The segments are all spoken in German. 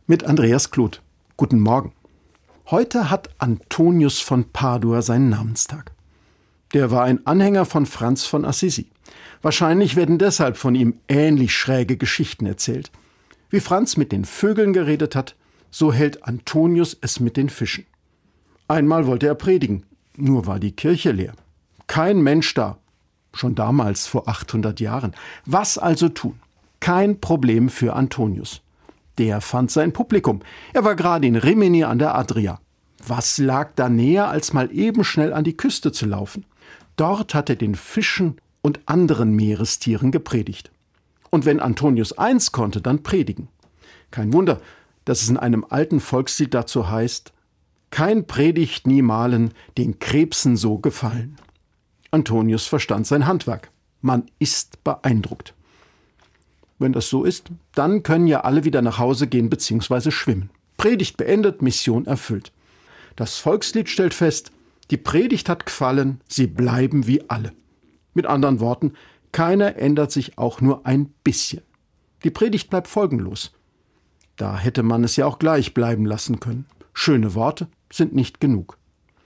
Mit Andreas Kloth. Guten Morgen. Heute hat Antonius von Padua seinen Namenstag. Der war ein Anhänger von Franz von Assisi. Wahrscheinlich werden deshalb von ihm ähnlich schräge Geschichten erzählt. Wie Franz mit den Vögeln geredet hat, so hält Antonius es mit den Fischen. Einmal wollte er predigen, nur war die Kirche leer. Kein Mensch da. Schon damals, vor 800 Jahren. Was also tun? Kein Problem für Antonius. Der fand sein Publikum. Er war gerade in Rimini an der Adria. Was lag da näher, als mal eben schnell an die Küste zu laufen? Dort hat er den Fischen und anderen Meerestieren gepredigt. Und wenn Antonius eins konnte, dann predigen. Kein Wunder, dass es in einem alten Volkslied dazu heißt: Kein Predigt niemalen, den Krebsen so gefallen. Antonius verstand sein Handwerk. Man ist beeindruckt. Wenn das so ist, dann können ja alle wieder nach Hause gehen bzw. schwimmen. Predigt beendet, Mission erfüllt. Das Volkslied stellt fest, die Predigt hat gefallen, sie bleiben wie alle. Mit anderen Worten, keiner ändert sich auch nur ein bisschen. Die Predigt bleibt folgenlos. Da hätte man es ja auch gleich bleiben lassen können. Schöne Worte sind nicht genug.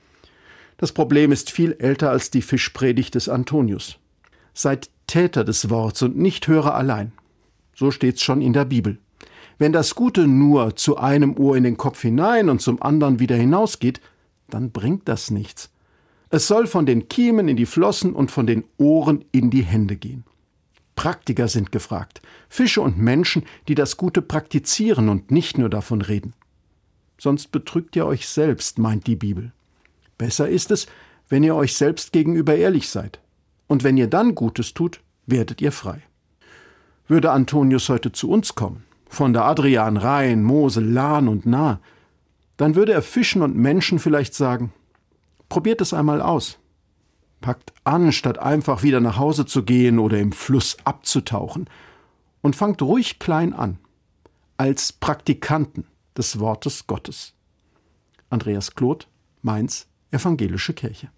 Das Problem ist viel älter als die Fischpredigt des Antonius. Seid Täter des Worts und nicht Hörer allein. So steht's schon in der Bibel. Wenn das Gute nur zu einem Ohr in den Kopf hinein und zum anderen wieder hinausgeht, dann bringt das nichts. Es soll von den Kiemen in die Flossen und von den Ohren in die Hände gehen. Praktiker sind gefragt. Fische und Menschen, die das Gute praktizieren und nicht nur davon reden. Sonst betrügt ihr euch selbst, meint die Bibel. Besser ist es, wenn ihr euch selbst gegenüber ehrlich seid. Und wenn ihr dann Gutes tut, werdet ihr frei. Würde Antonius heute zu uns kommen, von der Adria an Rhein, Mosel, Lahn und Nahe, dann würde er Fischen und Menschen vielleicht sagen: Probiert es einmal aus. Packt an, statt einfach wieder nach Hause zu gehen oder im Fluss abzutauchen. Und fangt ruhig klein an, als Praktikanten des Wortes Gottes. Andreas Kloth, Mainz, Evangelische Kirche.